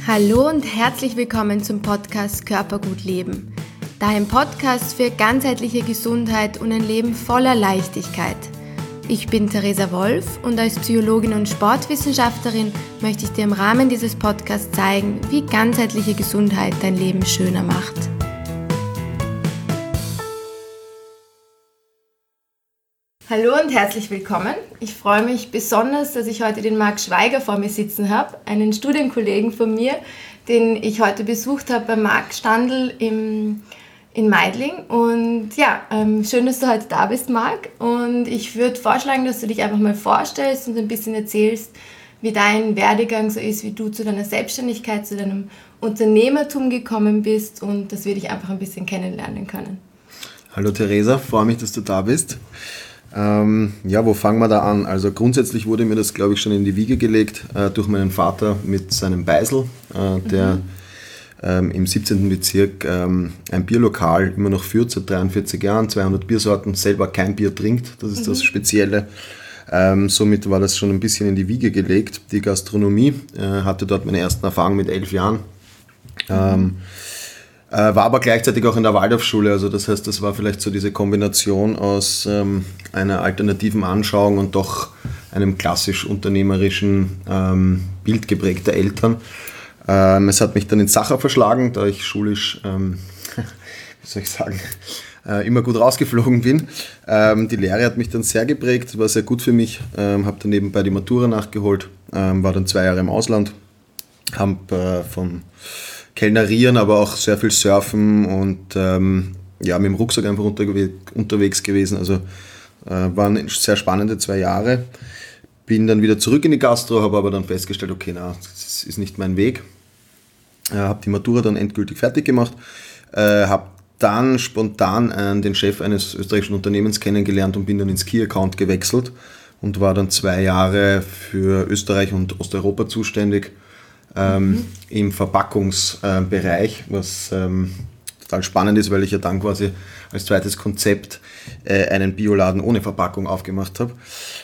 Hallo und herzlich willkommen zum Podcast Körpergut leben. Dein Podcast für ganzheitliche Gesundheit und ein Leben voller Leichtigkeit. Ich bin Theresa Wolf und als Psychologin und Sportwissenschaftlerin möchte ich dir im Rahmen dieses Podcasts zeigen, wie ganzheitliche Gesundheit dein Leben schöner macht. Hallo und herzlich willkommen. Ich freue mich besonders, dass ich heute den Marc Schweiger vor mir sitzen habe, einen Studienkollegen von mir, den ich heute besucht habe bei Marc Standl in Meidling. Und ja, schön, dass du heute da bist, Marc. Und ich würde vorschlagen, dass du dich einfach mal vorstellst und ein bisschen erzählst, wie dein Werdegang so ist, wie du zu deiner Selbstständigkeit, zu deinem Unternehmertum gekommen bist und dass wir dich einfach ein bisschen kennenlernen können. Hallo Theresa, freue mich, dass du da bist. Wo fangen wir da an? Also grundsätzlich wurde mir das, glaube ich, schon in die Wiege gelegt durch meinen Vater mit seinem Beisel, der im 17. Bezirk ein Bierlokal immer noch führt, seit 43 Jahren, 200 Biersorten, selber kein Bier trinkt, das ist das Spezielle. Somit war das schon ein bisschen in die Wiege gelegt, die Gastronomie. Hatte dort meine ersten Erfahrungen mit 11 Jahren. War aber gleichzeitig auch in der Waldorfschule, also das heißt, das war vielleicht so diese Kombination aus einer alternativen Anschauung und doch einem klassisch unternehmerischen Bild geprägter Eltern. Es hat mich dann ins Sacher verschlagen, da ich schulisch, immer gut rausgeflogen bin. Die Lehre hat mich dann sehr geprägt, war sehr gut für mich, habe dann nebenbei die Matura nachgeholt, war dann 2 Jahre im Ausland, habe vom Kellnerieren, aber auch sehr viel Surfen und mit dem Rucksack einfach unterwegs gewesen. Also waren sehr spannende 2 Jahre. Bin dann wieder zurück in die Gastro, habe aber dann festgestellt, okay, das ist nicht mein Weg. Habe die Matura dann endgültig fertig gemacht. Habe dann spontan den Chef eines österreichischen Unternehmens kennengelernt und bin dann ins Key-Account gewechselt und war dann 2 Jahre für Österreich und Osteuropa zuständig. Im Verpackungsbereich, was total spannend ist, weil ich ja dann quasi als zweites Konzept einen Bioladen ohne Verpackung aufgemacht habe.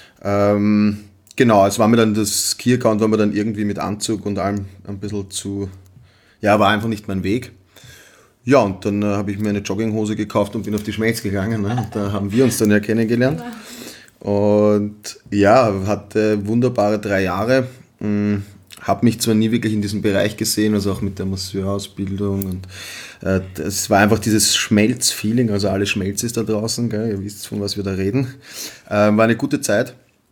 Es war mir dann das Key-Account, war mir dann irgendwie mit Anzug und allem ein bisschen war einfach nicht mein Weg. Ja, und dann habe ich mir eine Jogginghose gekauft und bin auf die Schmelz gegangen. Ne? Und da haben wir uns dann ja kennengelernt. Und ja, hatte wunderbare 3 Jahre. Habe mich zwar nie wirklich in diesem Bereich gesehen, also auch mit der Masseurausbildung und es war einfach dieses Schmelz-Feeling, also alles Schmelz ist da draußen, gell? Ihr wisst, von was wir da reden. War eine gute Zeit.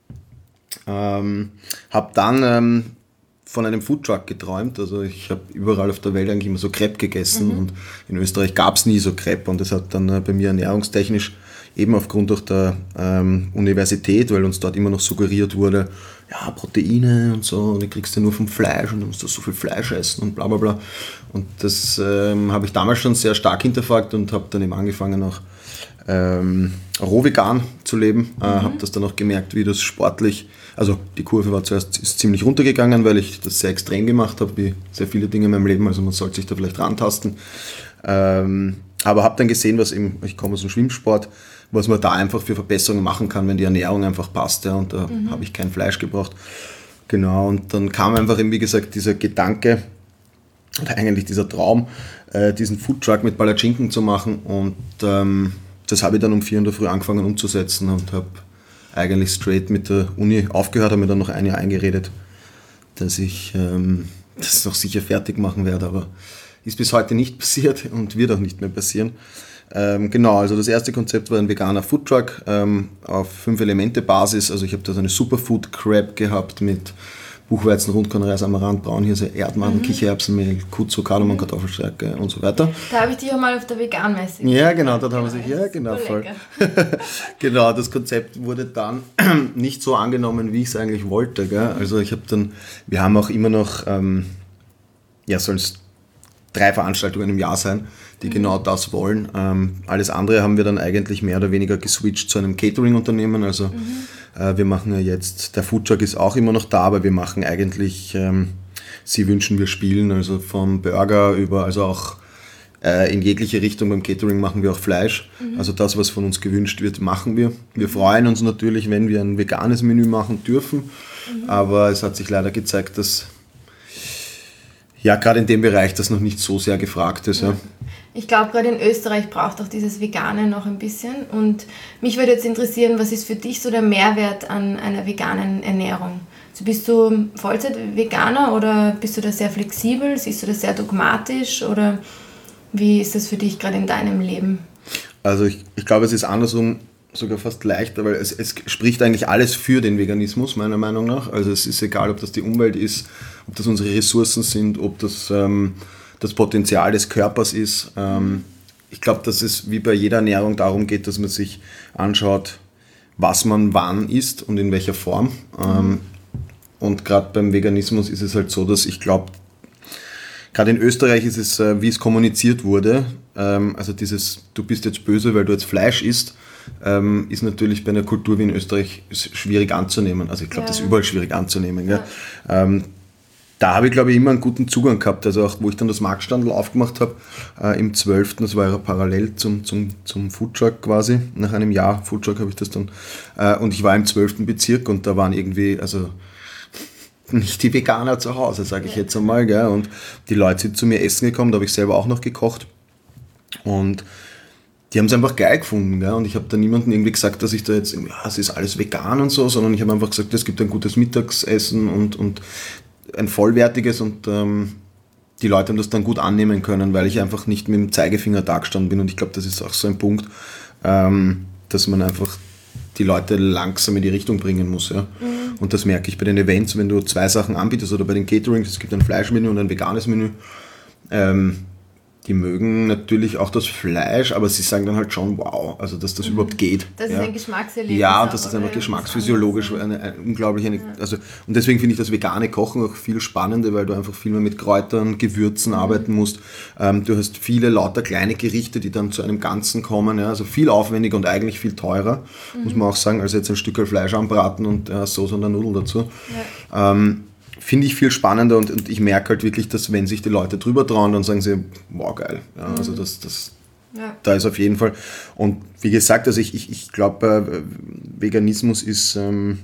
Habe dann von einem Foodtruck geträumt, also ich habe überall auf der Welt eigentlich immer so Crepe gegessen und in Österreich gab es nie so Crepe und das hat dann bei mir ernährungstechnisch eben aufgrund durch der Universität, weil uns dort immer noch suggeriert wurde, ja, Proteine und so, und die kriegst du nur vom Fleisch und du musst so viel Fleisch essen und bla bla bla. Und das habe ich damals schon sehr stark hinterfragt und habe dann eben angefangen auch rohvegan zu leben. Habe das dann auch gemerkt, wie das sportlich, also die Kurve war ist ziemlich runtergegangen, weil ich das sehr extrem gemacht habe, wie sehr viele Dinge in meinem Leben, also man sollte sich da vielleicht rantasten. Aber habe dann gesehen, ich komme aus dem Schwimmsport, was man da einfach für Verbesserungen machen kann, wenn die Ernährung einfach passt. Ja, und da habe ich kein Fleisch gebraucht. Genau, und dann kam einfach eben, wie gesagt, dieser Gedanke, oder eigentlich dieser Traum, diesen Foodtruck mit Palatschinken zu machen. Und das habe ich dann um 4 in der Früh angefangen umzusetzen und habe eigentlich straight mit der Uni aufgehört, habe mir dann noch 1 Jahr eingeredet, dass ich das noch sicher fertig machen werde, aber ist bis heute nicht passiert und wird auch nicht mehr passieren. Also das erste Konzept war ein veganer Foodtruck auf 5-Elemente-Basis. Also ich habe da so eine Superfood-Crab gehabt mit Buchweizen, Rundkorn, Reis, Amaranth, Braunhirse, Erdmann, Kichererbsenmehl, Kutzo, Kardamom, Kartoffelstärke und so weiter. Da habe ich dich ja mal auf der Vegan-Messe gesehen. Ja, genau, dort haben wir sich, ja, genau, voll. Genau, das Konzept wurde dann nicht so angenommen, wie ich es eigentlich wollte. Gell? Also wir haben auch immer noch, sollen es 3 Veranstaltungen im Jahr sein, die genau das wollen. Alles andere haben wir dann eigentlich mehr oder weniger geswitcht zu einem Catering-Unternehmen. Also wir machen ja jetzt, der Foodtruck ist auch immer noch da, aber wir machen eigentlich, Sie wünschen, wir spielen, also vom Burger über, also auch in jegliche Richtung beim Catering machen wir auch Fleisch. Also das, was von uns gewünscht wird, machen wir. Wir freuen uns natürlich, wenn wir ein veganes Menü machen dürfen, aber es hat sich leider gezeigt, dass Ja, gerade in dem Bereich, das noch nicht so sehr gefragt ist. Ja. Ich glaube, gerade in Österreich braucht auch dieses Vegane noch ein bisschen. Und mich würde jetzt interessieren, was ist für dich so der Mehrwert an einer veganen Ernährung? Also bist du Vollzeit-Veganer oder bist du da sehr flexibel? Siehst du das sehr dogmatisch? Oder wie ist das für dich gerade in deinem Leben? Also ich glaube, es ist andersrum sogar fast leichter, weil es spricht eigentlich alles für den Veganismus, meiner Meinung nach. Also es ist egal, ob das die Umwelt ist, ob das unsere Ressourcen sind, ob das das Potenzial des Körpers ist. Ich glaube, dass es wie bei jeder Ernährung darum geht, dass man sich anschaut, was man wann isst und in welcher Form. Und gerade beim Veganismus ist es halt so, dass ich glaube, gerade in Österreich ist es, wie es kommuniziert wurde, also dieses, du bist jetzt böse, weil du jetzt Fleisch isst, ist natürlich bei einer Kultur wie in Österreich schwierig anzunehmen. Also ich glaube, das ist überall schwierig anzunehmen. Gell? Da habe ich, glaube ich, immer einen guten Zugang gehabt. Also auch, wo ich dann das Marktstandl aufgemacht habe, im 12., das war ja parallel zum Foodtruck quasi, nach einem Jahr Foodtruck habe ich das dann, und ich war im 12. Bezirk und da waren irgendwie, also nicht die Veganer zu Hause, sage ich jetzt einmal, gell? Und die Leute sind zu mir essen gekommen, da habe ich selber auch noch gekocht und die haben es einfach geil gefunden, gell? Und ich habe da niemandem irgendwie gesagt, dass ich da jetzt, es ist alles vegan und so, sondern ich habe einfach gesagt, es gibt ein gutes Mittagsessen und ein vollwertiges und die Leute haben das dann gut annehmen können, weil ich einfach nicht mit dem Zeigefinger da gestanden bin und ich glaube, das ist auch so ein Punkt, dass man einfach die Leute langsam in die Richtung bringen muss. Ja? Und das merke ich bei den Events, wenn du 2 Sachen anbietest oder bei den Caterings, es gibt ein Fleischmenü und ein veganes Menü, die mögen natürlich auch das Fleisch, aber sie sagen dann halt schon, wow, also dass das überhaupt geht. Das ist ein Geschmackserlebnis. Ja, und das ist einfach geschmacksphysiologisch unglaublich. Und deswegen finde ich das vegane Kochen auch viel spannender, weil du einfach viel mehr mit Kräutern, Gewürzen arbeiten musst. Du hast viele lauter kleine Gerichte, die dann zu einem Ganzen kommen, ja, also viel aufwendiger und eigentlich viel teurer, muss man auch sagen, als jetzt ein Stück Fleisch anbraten und Soße und eine Nudel dazu. Ja. Finde ich viel spannender und ich merke halt wirklich, dass wenn sich die Leute drüber trauen, dann sagen sie, wow, geil. Ja, also da ist auf jeden Fall. Und wie gesagt, also ich glaube, Veganismus ist,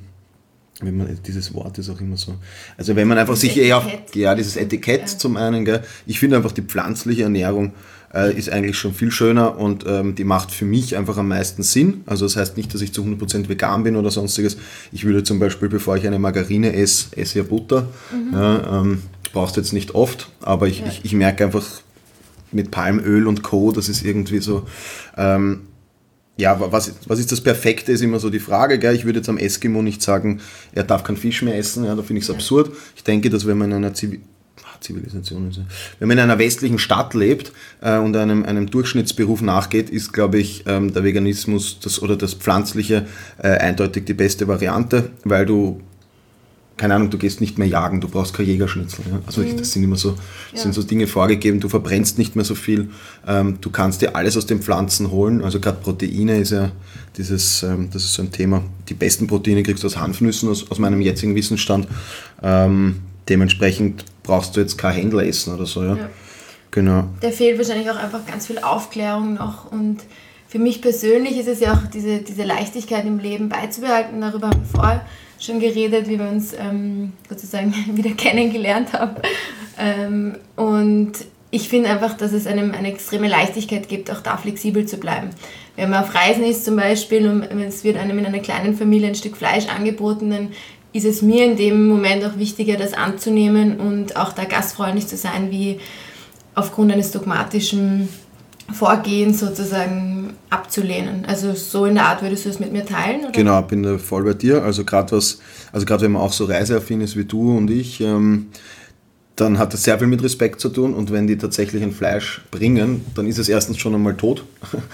dieses Wort ist auch immer so, also wenn man einfach sich eher auf, dieses Etikett zum einen, gell, ich finde einfach die pflanzliche Ernährung ist eigentlich schon viel schöner und die macht für mich einfach am meisten Sinn. Also das heißt nicht, dass ich zu 100% vegan bin oder sonstiges. Ich würde zum Beispiel, bevor ich eine Margarine esse ja Butter. Ja, brauchst du jetzt nicht oft, aber ich merke einfach mit Palmöl und Co., das ist irgendwie so, was ist das Perfekte, ist immer so die Frage. Gell? Ich würde jetzt am Eskimo nicht sagen, er darf keinen Fisch mehr essen, ja, da finde ich es absurd. Ich denke, dass wenn man in einer Zivilisation. Wenn man in einer westlichen Stadt lebt und einem Durchschnittsberuf nachgeht, ist, glaube ich, der Veganismus das Pflanzliche eindeutig die beste Variante, weil du, keine Ahnung, du gehst nicht mehr jagen, du brauchst kein Jägerschnitzel. Ja? Also das sind immer so, sind so Dinge vorgegeben, du verbrennst nicht mehr so viel, du kannst dir alles aus den Pflanzen holen, also gerade Proteine ist ja das ist so ein Thema. Die besten Proteine kriegst du aus Hanfnüssen, aus meinem jetzigen Wissensstand. Dementsprechend brauchst du jetzt kein Händler essen oder so, ja. Genau. Da fehlt wahrscheinlich auch einfach ganz viel Aufklärung noch und für mich persönlich ist es ja auch diese Leichtigkeit im Leben beizubehalten. Darüber haben wir vorher schon geredet, wie wir uns sozusagen wieder kennengelernt haben. Und ich finde einfach, dass es einem eine extreme Leichtigkeit gibt, auch da flexibel zu bleiben. Wenn man auf Reisen ist zum Beispiel und es wird einem in einer kleinen Familie ein Stück Fleisch angeboten, dann ist es mir in dem Moment auch wichtiger, das anzunehmen und auch da gastfreundlich zu sein, wie aufgrund eines dogmatischen Vorgehens sozusagen abzulehnen. Also so in der Art würdest du es mit mir teilen? Oder? Genau, bin da voll bei dir. Also gerade wenn man auch so reiseaffin ist wie du und ich, dann hat das sehr viel mit Respekt zu tun und wenn die tatsächlich ein Fleisch bringen, dann ist es erstens schon einmal tot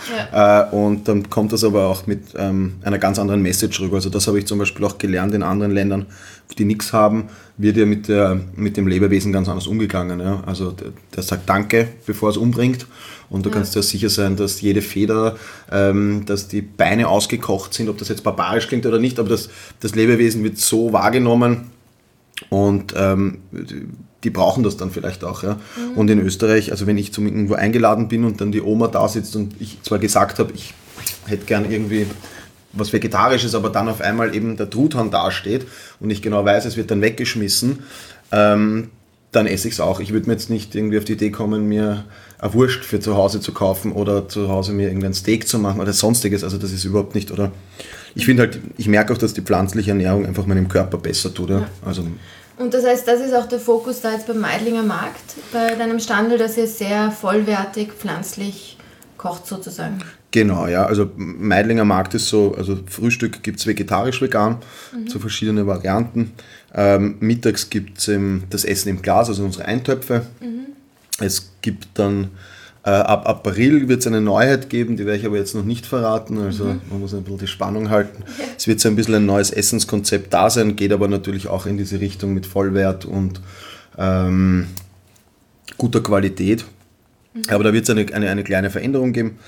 und dann kommt das aber auch mit einer ganz anderen Message rüber. Also das habe ich zum Beispiel auch gelernt in anderen Ländern, die nichts haben, wird ja mit dem Lebewesen ganz anders umgegangen. Ja? Also der sagt Danke, bevor es umbringt und du kannst dir sicher sein, dass jede Feder, dass die Beine ausgekocht sind, ob das jetzt barbarisch klingt oder nicht, aber das Lebewesen wird so wahrgenommen und die brauchen das dann vielleicht auch. Ja? Und in Österreich, also wenn ich zum irgendwo eingeladen bin und dann die Oma da sitzt und ich zwar gesagt habe, ich hätte gern irgendwie was Vegetarisches, aber dann auf einmal eben der Truthahn dasteht und ich genau weiß, es wird dann weggeschmissen, dann esse ich es auch. Ich würde mir jetzt nicht irgendwie auf die Idee kommen, mir eine Wurst für zu Hause zu kaufen oder zu Hause mir irgendein Steak zu machen oder sonstiges. Also das ist überhaupt nicht, oder ich finde halt, ich merke auch, dass die pflanzliche Ernährung einfach meinem Körper besser tut. Ja. Also, und das heißt, das ist auch der Fokus da jetzt beim Meidlinger Markt, bei deinem Standel, dass ihr sehr vollwertig pflanzlich kocht sozusagen. Genau, ja, also Meidlinger Markt ist so, also Frühstück gibt es vegetarisch-vegan, so verschiedene Varianten. Mittags gibt es das Essen im Glas, also unsere Eintöpfe. Es gibt dann, ab April wird es eine Neuheit geben, die werde ich aber jetzt noch nicht verraten, also man muss ein bisschen die Spannung halten. Ja. Es wird so ein bisschen ein neues Essenskonzept da sein, geht aber natürlich auch in diese Richtung mit Vollwert und guter Qualität. Aber da wird es eine kleine Veränderung geben.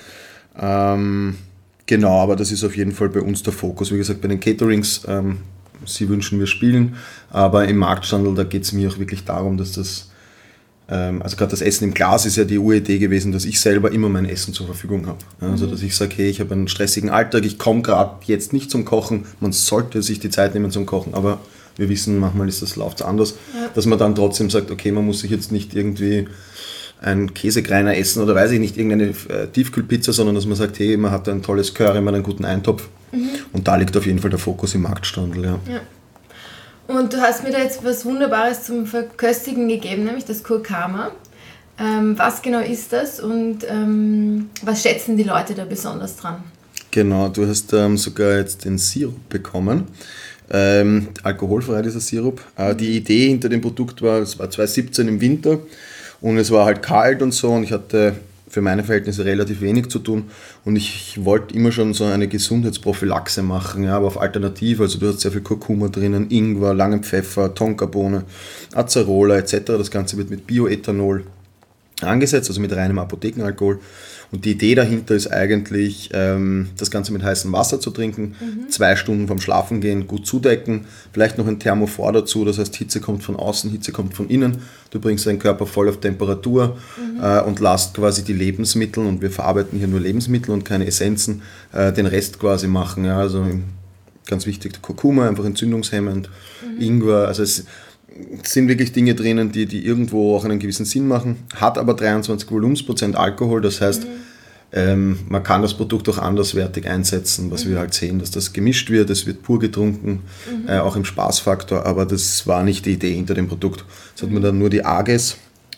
Genau, aber das ist auf jeden Fall bei uns der Fokus. Wie gesagt, bei den Caterings, sie wünschen wir spielen, aber im Marktstandel, da geht es mir auch wirklich darum, dass das, also gerade das Essen im Glas ist ja die Uridee gewesen, dass ich selber immer mein Essen zur Verfügung habe. Also dass ich sage, hey, ich habe einen stressigen Alltag, ich komme gerade jetzt nicht zum Kochen, man sollte sich die Zeit nehmen zum Kochen, aber wir wissen, manchmal läuft es anders, dass man dann trotzdem sagt, okay, man muss sich jetzt nicht irgendwie ein Käsekreiner essen oder weiß ich nicht, irgendeine Tiefkühlpizza, sondern dass man sagt, hey, man hat ein tolles Curry, man hat einen guten Eintopf. Und da liegt auf jeden Fall der Fokus im Marktstandel. Ja. Und du hast mir da jetzt was Wunderbares zum Verköstigen gegeben, nämlich das Kurkama. Was genau ist das und was schätzen die Leute da besonders dran? Genau, du hast sogar jetzt den Sirup bekommen. Alkoholfrei dieser Sirup. Die Idee hinter dem Produkt war, es war 2017 im Winter. Und es war halt kalt und so und ich hatte für meine Verhältnisse relativ wenig zu tun und ich wollte immer schon so eine Gesundheitsprophylaxe machen, ja, aber auf alternativ, also du hast sehr viel Kurkuma drinnen, Ingwer, langen Pfeffer, Tonkabohne, Acerola etc. Das Ganze wird mit Bioethanol angesetzt, also mit reinem Apothekenalkohol. Und die Idee dahinter ist eigentlich, das Ganze mit heißem Wasser zu trinken, 2 Stunden vorm Schlafengehen gut zudecken, vielleicht noch ein Thermophor dazu, das heißt Hitze kommt von außen, Hitze kommt von innen, du bringst deinen Körper voll auf Temperatur und lässt quasi die Lebensmittel, und wir verarbeiten hier nur Lebensmittel und keine Essenzen, den Rest quasi machen. Ja, also ganz wichtig, Kurkuma, einfach entzündungshemmend, Ingwer, also es sind wirklich Dinge drinnen, die irgendwo auch einen gewissen Sinn machen, hat aber 23 Volumensprozent Alkohol, das heißt, man kann das Produkt auch anderswertig einsetzen, was wir halt sehen, dass das gemischt wird, es wird pur getrunken, auch im Spaßfaktor, aber das war nicht die Idee hinter dem Produkt. Das hat man dann nur die AGES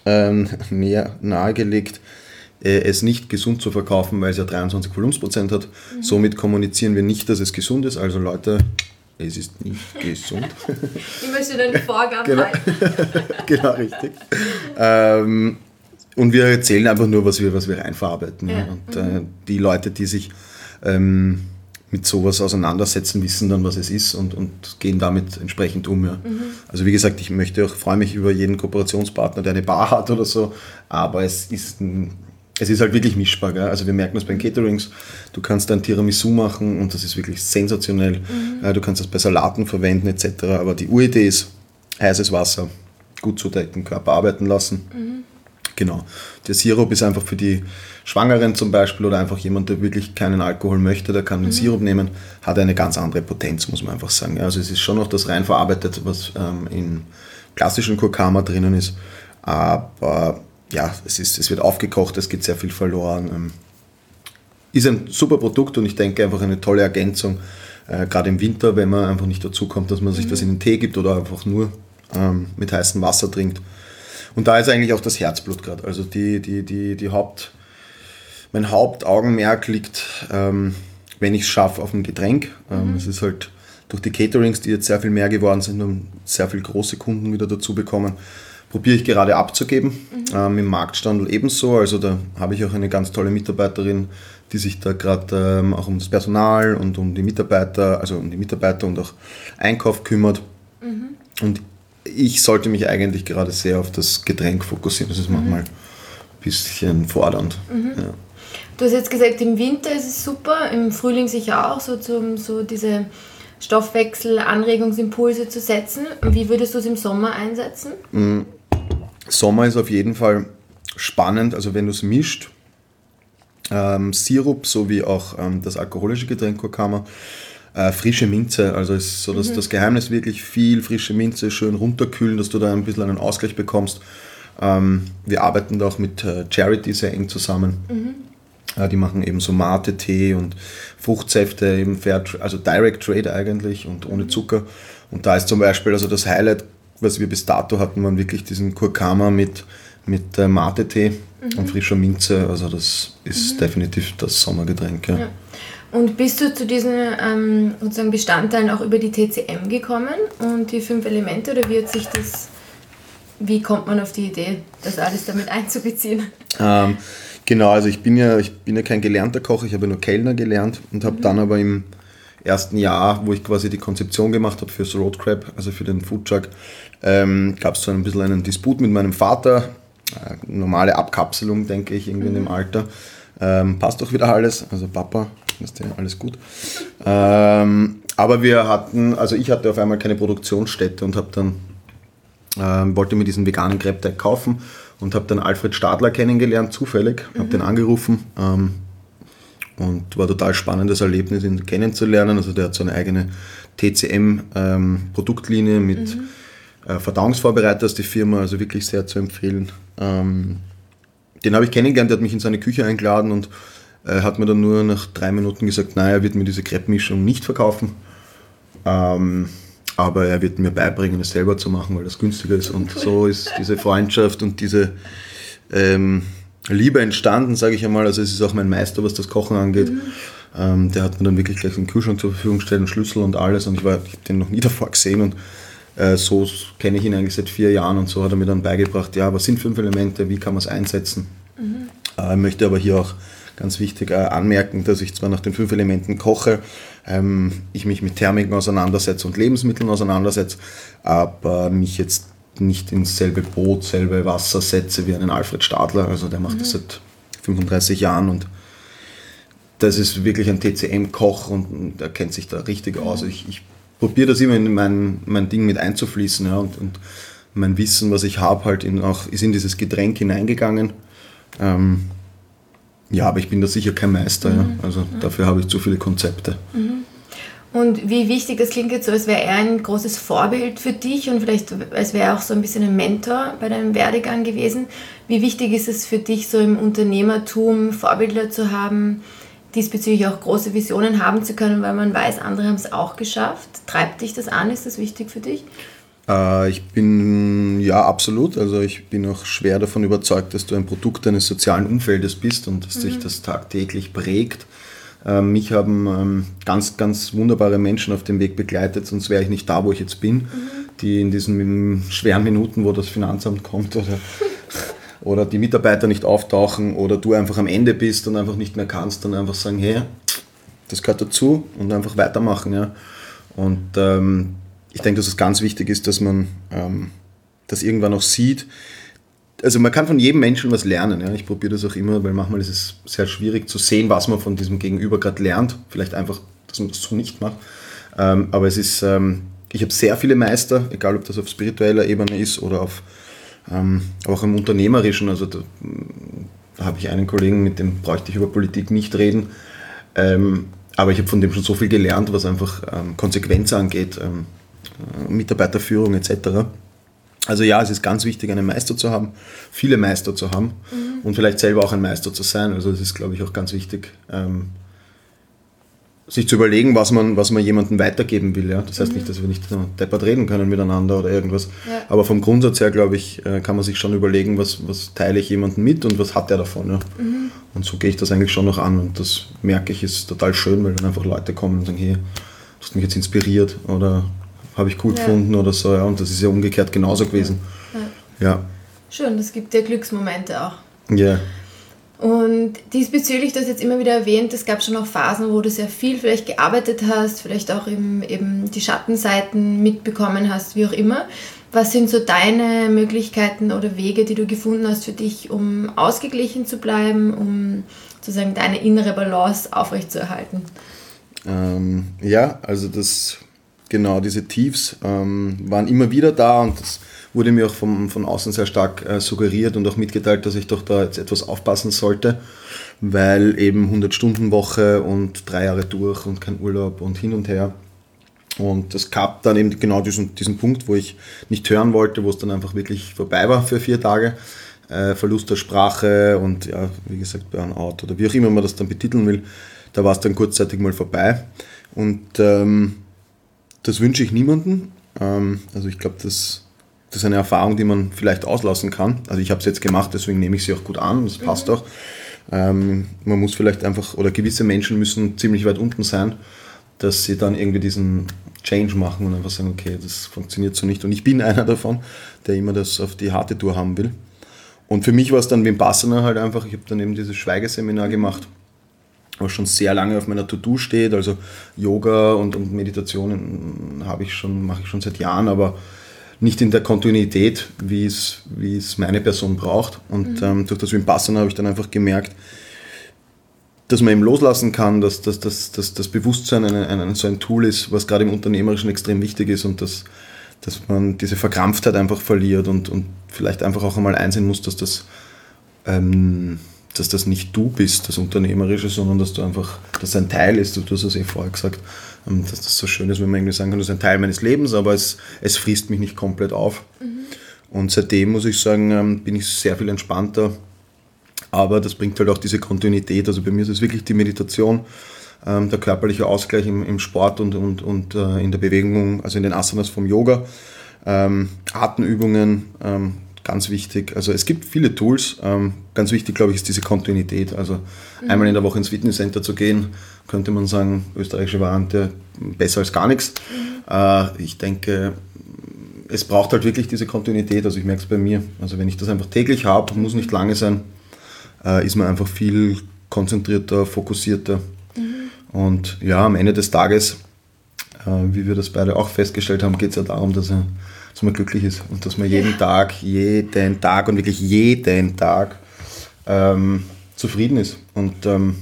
nahegelegt, es nicht gesund zu verkaufen, weil es ja 23 Volumensprozent hat. Somit kommunizieren wir nicht, dass es gesund ist, also Leute, es ist nicht gesund. Ich möchte deine Vorgaben halten. Genau, richtig. Und wir erzählen einfach nur, was wir reinverarbeiten. Ja. Und die Leute, die sich mit sowas auseinandersetzen, wissen dann, was es ist und gehen damit entsprechend um. Ja. Also wie gesagt, ich freue mich über jeden Kooperationspartner, der eine Bar hat oder so, aber es ist halt wirklich mischbar. Gell? Also wir merken das bei den Caterings. Du kannst ein Tiramisu machen und das ist wirklich sensationell. Du kannst das bei Salaten verwenden etc. Aber die Uridee ist heißes Wasser, gut zudecken, Körper arbeiten lassen. Genau. Der Sirup ist einfach für die Schwangeren zum Beispiel oder einfach jemand, der wirklich keinen Alkohol möchte, der kann den Sirup nehmen, hat eine ganz andere Potenz, muss man einfach sagen. Also es ist schon noch das rein verarbeitet, was in klassischen Kurkama drinnen ist. Aber ja, es wird aufgekocht, es geht sehr viel verloren. Ist ein super Produkt und ich denke einfach eine tolle Ergänzung, gerade im Winter, wenn man einfach nicht dazu kommt, dass man sich das in den Tee gibt oder einfach nur mit heißem Wasser trinkt. Und da ist eigentlich auch das Herzblut gerade. Also mein Hauptaugenmerk liegt, wenn ich es schaffe, auf ein Getränk. Es ist halt durch die Caterings, die jetzt sehr viel mehr geworden sind und sehr viele große Kunden wieder dazu bekommen, probiere ich gerade abzugeben, im Marktstandel ebenso. Also da habe ich auch eine ganz tolle Mitarbeiterin, die sich da gerade auch um das Personal und um die Mitarbeiter, und auch Einkauf kümmert. Und ich sollte mich eigentlich gerade sehr auf das Getränk fokussieren. Das ist manchmal ein bisschen fordernd. Ja. Du hast jetzt gesagt, im Winter ist es super, im Frühling sicher auch, so diese Stoffwechsel-Anregungsimpulse zu setzen. Wie würdest du es im Sommer einsetzen? Sommer ist auf jeden Fall spannend, also wenn du es mischt, Sirup sowie auch das alkoholische Getränk Kurkama, Frische Minze, also ist so das Geheimnis wirklich viel frische Minze, schön runterkühlen, dass du da ein bisschen einen Ausgleich bekommst. Wir arbeiten da auch mit Charity sehr eng zusammen. Die machen eben so Mate-Tee und Fruchtsäfte, eben also Direct Trade eigentlich und ohne Zucker. Und da ist zum Beispiel also das Highlight, was wir bis dato hatten, waren wirklich diesen Kurkuma mit Mate-Tee und frischer Minze. Also das ist definitiv das Sommergetränk. Ja. Und bist du zu diesen sozusagen Bestandteilen auch über die TCM gekommen und die 5 Elemente, oder wie kommt man auf die Idee, das alles damit einzubeziehen? Genau, also ich bin ja kein gelernter Koch, ich habe nur Kellner gelernt und habe dann aber im ersten Jahr, wo ich quasi die Konzeption gemacht habe fürs Road Crab, also für den Foodtruck, gab es so ein bisschen einen Disput mit meinem Vater. Normale Abkapselung, denke ich, irgendwie in dem Alter. Passt doch wieder alles, also Papa, ist ja alles gut. Aber ich hatte auf einmal keine Produktionsstätte und wollte mir diesen veganen Crepe-Teig kaufen und habe dann Alfred Stadler kennengelernt, zufällig, habe den angerufen und war ein total spannendes Erlebnis, ihn kennenzulernen. Also der hat so eine eigene TCM-Produktlinie mit Verdauungsvorbereiter ist die Firma, also wirklich sehr zu empfehlen. Den habe ich kennengelernt, der hat mich in seine Küche eingeladen und hat mir dann nur nach 3 Minuten gesagt, nein, er wird mir diese Crepe-Mischung nicht verkaufen, aber er wird mir beibringen, es selber zu machen, weil das günstiger ist. Und so ist diese Freundschaft und diese Liebe entstanden, sage ich einmal. Also es ist auch mein Meister, was das Kochen angeht. Der hat mir dann wirklich gleich einen Kühlschrank zur Verfügung gestellt, einen Schlüssel und alles. Und ich habe den noch nie davor gesehen und so kenne ich ihn eigentlich seit 4 Jahren und so hat er mir dann beigebracht, ja, was sind 5 Elemente, wie kann man es einsetzen. Ich möchte aber hier auch ganz wichtig anmerken, dass ich zwar nach den 5 Elementen koche, ich mich mit Thermiken auseinandersetze und Lebensmitteln auseinandersetze, aber mich jetzt nicht ins selbe Boot, selbe Wasser setze wie einen Alfred Stadler, also der macht das seit 35 Jahren und das ist wirklich ein TCM-Koch und er kennt sich da richtig aus. Ich probiere das immer in mein Ding mit einzufließen, ja, und mein Wissen, was ich habe, halt ist in dieses Getränk hineingegangen. Ja, aber ich bin da sicher kein Meister, ja. Also dafür habe ich zu viele Konzepte. Und wie wichtig, das klingt jetzt so, als wäre er ein großes Vorbild für dich und vielleicht als wäre er auch so ein bisschen ein Mentor bei deinem Werdegang gewesen. Wie wichtig ist es für dich, so im Unternehmertum Vorbilder zu haben, diesbezüglich auch große Visionen haben zu können, weil man weiß, andere haben es auch geschafft? Treibt dich das an? Ist das wichtig für dich? Ja, absolut. Also ich bin auch schwer davon überzeugt, dass du ein Produkt eines sozialen Umfeldes bist und dass dich das tagtäglich prägt. Mich haben ganz, ganz wunderbare Menschen auf dem Weg begleitet, sonst wäre ich nicht da, wo ich jetzt bin, die in diesen schweren Minuten, wo das Finanzamt kommt oder die Mitarbeiter nicht auftauchen oder du einfach am Ende bist und einfach nicht mehr kannst, dann einfach sagen, hey, das gehört dazu und einfach weitermachen. Ja. Und ich denke, dass es ganz wichtig ist, dass man das irgendwann auch sieht. Also man kann von jedem Menschen was lernen. Ja. Ich probiere das auch immer, weil manchmal ist es sehr schwierig zu sehen, was man von diesem Gegenüber gerade lernt. Vielleicht einfach, dass man das so nicht macht. Aber es ist, ich habe sehr viele Meister, egal ob das auf spiritueller Ebene ist oder auch im Unternehmerischen. Also da habe ich einen Kollegen, mit dem bräuchte ich über Politik nicht reden. Aber ich habe von dem schon so viel gelernt, was einfach Konsequenz angeht, Mitarbeiterführung etc. Also ja, es ist ganz wichtig, einen Meister zu haben, viele Meister zu haben und vielleicht selber auch ein Meister zu sein. Also es ist, glaube ich, auch ganz wichtig, sich zu überlegen, was man jemandem weitergeben will. Ja? Das heißt nicht, dass wir nicht deppert reden können miteinander oder irgendwas. Ja. Aber vom Grundsatz her, glaube ich, kann man sich schon überlegen, was teile ich jemandem mit und was hat der davon. Ja? Und so gehe ich das eigentlich schon noch an und das merke ich, ist total schön, weil dann einfach Leute kommen und sagen, hey, du hast mich jetzt inspiriert oder habe ich cool gefunden oder so. Ja? Und das ist ja umgekehrt genauso gewesen. Ja. Schön, das gibt dir Glücksmomente auch. Ja. Und diesbezüglich, du hast jetzt immer wieder erwähnt, es gab schon auch Phasen, wo du sehr viel vielleicht gearbeitet hast, vielleicht auch eben die Schattenseiten mitbekommen hast, wie auch immer. Was sind so deine Möglichkeiten oder Wege, die du gefunden hast für dich, um ausgeglichen zu bleiben, um sozusagen deine innere Balance aufrechtzuerhalten? Ja, also das genau, diese Tiefs waren immer wieder da und das wurde mir auch von außen sehr stark suggeriert und auch mitgeteilt, dass ich doch da jetzt etwas aufpassen sollte, weil eben 100-Stunden-Woche und 3 Jahre durch und kein Urlaub und hin und her. Und es gab dann eben genau diesen Punkt, wo ich nicht hören wollte, wo es dann einfach wirklich vorbei war für 4 Tage. Verlust der Sprache und ja, wie gesagt Burnout oder wie auch immer man das dann betiteln will. Da war es dann kurzzeitig mal vorbei. Und das wünsche ich niemandem. Also ich glaube, das ist eine Erfahrung, die man vielleicht auslassen kann. Also ich habe es jetzt gemacht, deswegen nehme ich sie auch gut an. Das passt auch. Man muss vielleicht einfach, oder gewisse Menschen müssen ziemlich weit unten sein, dass sie dann irgendwie diesen Change machen und einfach sagen, okay, das funktioniert so nicht. Und ich bin einer davon, der immer das auf die harte Tour haben will. Und für mich war es dann Vipassana halt einfach, ich habe dann eben dieses Schweigeseminar gemacht, was schon sehr lange auf meiner To-Do steht. Also Yoga und Meditationen mache ich schon seit Jahren, aber nicht in der Kontinuität, wie es meine Person braucht. Und durch das Vipassana habe ich dann einfach gemerkt, dass man eben loslassen kann, dass das Bewusstsein so ein Tool ist, was gerade im Unternehmerischen extrem wichtig ist und dass man diese Verkrampftheit einfach verliert und vielleicht einfach auch einmal einsehen muss, dass das nicht du bist, das Unternehmerische, sondern dass das ein Teil ist, du hast es vorher gesagt, dass das so schön ist, wenn man irgendwie sagen kann, das ist ein Teil meines Lebens, aber es frisst mich nicht komplett auf. Und seitdem, muss ich sagen, bin ich sehr viel entspannter, aber das bringt halt auch diese Kontinuität, also bei mir ist es wirklich die Meditation, der körperliche Ausgleich im Sport und in der Bewegung, also in den Asanas vom Yoga, Atemübungen, ganz wichtig. Also es gibt viele Tools, ganz wichtig, glaube ich, ist diese Kontinuität. Also einmal in der Woche ins Fitnesscenter zu gehen, könnte man sagen, österreichische Variante, besser als gar nichts. Ich denke, es braucht halt wirklich diese Kontinuität, also ich merke es bei mir. Also wenn ich das einfach täglich habe, muss nicht lange sein, ist man einfach viel konzentrierter, fokussierter. Und ja, am Ende des Tages, wie wir das beide auch festgestellt haben, geht es ja darum, dass man glücklich ist und dass man jeden Tag und wirklich jeden Tag zufrieden ist. Und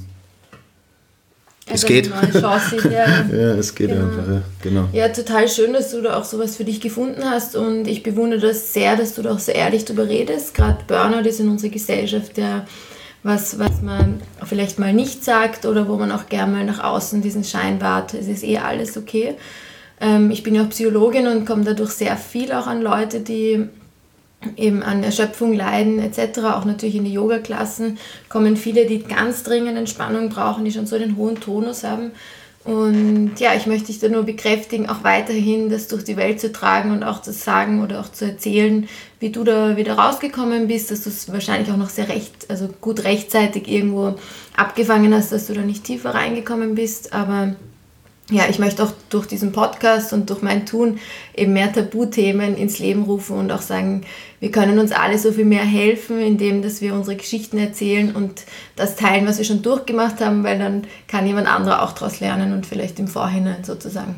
es geht. Eine neue Chance, ja. Ja, es geht Genau. einfach. Ja, genau. Ja, total schön, dass du da auch sowas für dich gefunden hast und ich bewundere das sehr, dass du da auch so ehrlich drüber redest. Gerade Burnout ist in unserer Gesellschaft ja was man vielleicht mal nicht sagt oder wo man auch gerne mal nach außen diesen Schein wahrt, es ist alles okay. Ich bin ja auch Psychologin und komme dadurch sehr viel auch an Leute, die eben an Erschöpfung leiden etc. Auch natürlich in die Yoga-Klassen kommen viele, die ganz dringend Entspannung brauchen, die schon so einen hohen Tonus haben. Und ja, ich möchte dich da nur bekräftigen, auch weiterhin das durch die Welt zu tragen und auch zu sagen oder auch zu erzählen, wie du da wieder rausgekommen bist, dass du es wahrscheinlich auch noch gut rechtzeitig irgendwo abgefangen hast, dass du da nicht tiefer reingekommen bist, aber ja, ich möchte auch durch diesen Podcast und durch mein Tun eben mehr Tabuthemen ins Leben rufen und auch sagen, wir können uns alle so viel mehr helfen, indem dass wir unsere Geschichten erzählen und das teilen, was wir schon durchgemacht haben, weil dann kann jemand anderer auch daraus lernen und vielleicht im Vorhinein sozusagen.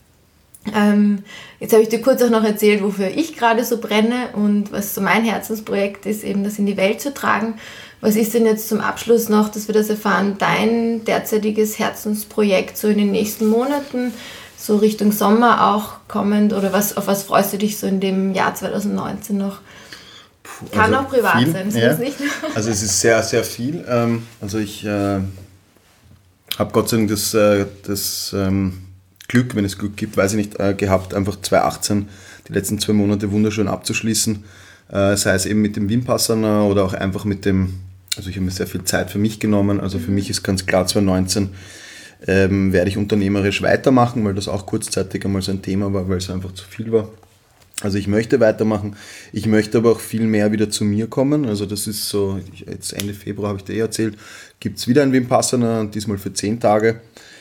Jetzt habe ich dir kurz auch noch erzählt, wofür ich gerade so brenne und was so mein Herzensprojekt ist, eben das in die Welt zu tragen. Was ist denn jetzt zum Abschluss noch, dass wir das erfahren, dein derzeitiges Herzensprojekt so in den nächsten Monaten, so Richtung Sommer auch kommend oder auf was freust du dich so in dem Jahr 2019 noch? Kann auch privat viel, sein, ja. Muss nicht. Also es ist sehr, sehr viel. Also ich habe Gott sei Dank das Glück, wenn es Glück gibt, weiß ich nicht, gehabt, einfach 2018 die letzten 2 Monate wunderschön abzuschließen. Sei es eben mit dem Vipassana oder auch einfach mit dem, also ich habe mir sehr viel Zeit für mich genommen, also für mich ist ganz klar 2019 werde ich unternehmerisch weitermachen, weil das auch kurzzeitig einmal so ein Thema war, weil es einfach zu viel war. Also ich möchte weitermachen, ich möchte aber auch viel mehr wieder zu mir kommen, also das ist so, jetzt Ende Februar habe ich dir erzählt, gibt es wieder ein Vipassana, diesmal für 10 Tage.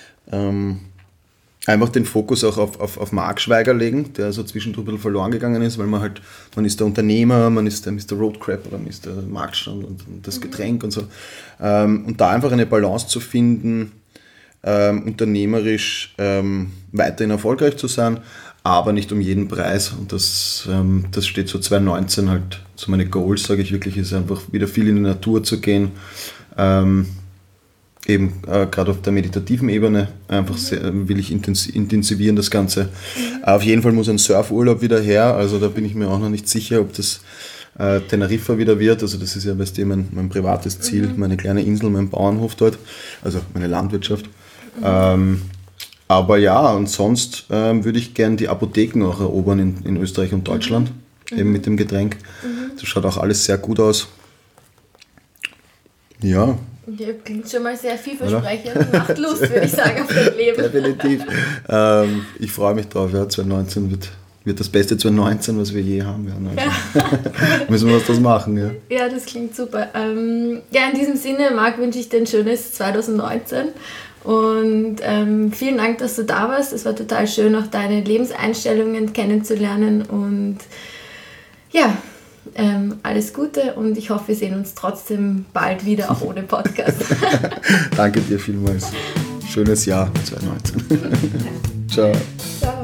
Einfach den Fokus auch auf Marc Schweiger legen, der so zwischendurch ein bisschen verloren gegangen ist, weil man ist der Unternehmer, man ist der Mr. Roadcrab oder Mr. Marktstand und das Getränk und so. Und da einfach eine Balance zu finden, unternehmerisch weiterhin erfolgreich zu sein, aber nicht um jeden Preis. Und das steht so 2019 halt, so meine Goals, sage ich wirklich, ist einfach wieder viel in die Natur zu gehen, eben gerade auf der meditativen Ebene einfach will ich intensivieren das Ganze. Auf jeden Fall muss ein Surfurlaub wieder her, also da bin ich mir auch noch nicht sicher, ob das Teneriffa wieder wird, also das ist ja mein privates Ziel, meine kleine Insel, mein Bauernhof dort, also meine Landwirtschaft. Aber ja, und sonst würde ich gern die Apotheken auch erobern in Österreich und Deutschland, eben mit dem Getränk. Das schaut auch alles sehr gut aus. Ja. Ja, klingt schon mal sehr vielversprechend. Macht Lust, würde ich sagen, auf dein Leben. Definitiv. Ich freue mich drauf. Ja, 2019 wird das beste 2019, was wir je haben werden. Also. Müssen wir das machen. Ja. Ja, das klingt super. In diesem Sinne, Marc, wünsche ich dir ein schönes 2019. Und vielen Dank, dass du da warst. Es war total schön, auch deine Lebenseinstellungen kennenzulernen. Und ja, alles Gute und ich hoffe, wir sehen uns trotzdem bald wieder, auch ohne Podcast. Danke dir vielmals. Schönes Jahr 2019. Ciao. Ciao.